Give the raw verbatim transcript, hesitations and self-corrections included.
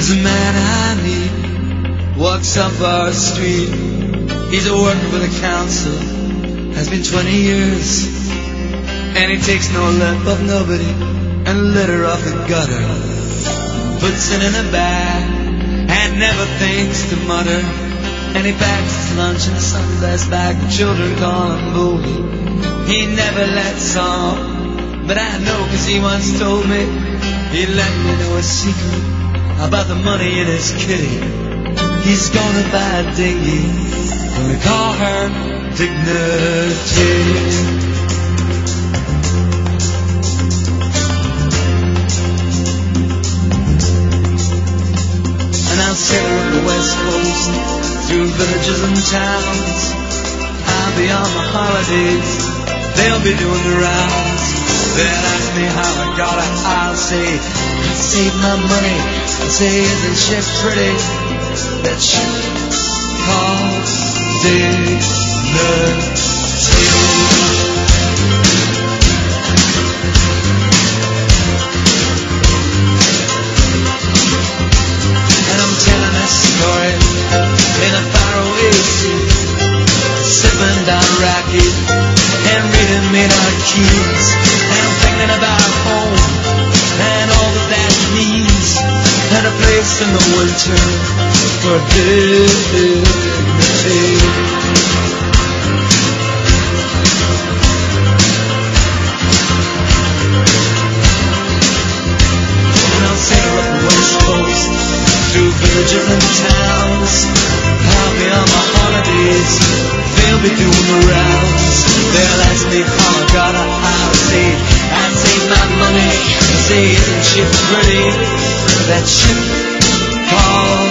There's a man I meet, walks up our street. He's a working for the council, has been twenty years, and he takes no lip of nobody and litter off the gutter. Puts it in a bag and never thinks to mutter. And he packs his lunch in a Sunday's bag. The children call him Boogie. He never lets on, but I know 'cause he once told me. He let me know a secret about the money in his kitty. He's gonna buy a dinghy, gonna call her Dignity. And I'll sail up the west coast, through villages and towns. I'll be on my holidays, they'll be doing the rounds. They'll ask me how I got it, I'll say I saved my money. I'll say, isn't she pretty? That ship called Dignity. Story in a faraway sea, sipping down raki and reading Maynard Keynes, and I'm thinking about home and all that that means, and a place in the winter for dignity. And I'll sail up the west coast, through villages and towns. I'll be on my holidays, they'll be doing the rounds. They'll ask me how I got it, I'll say I saved my money. I'll say, isn't she pretty? That ship called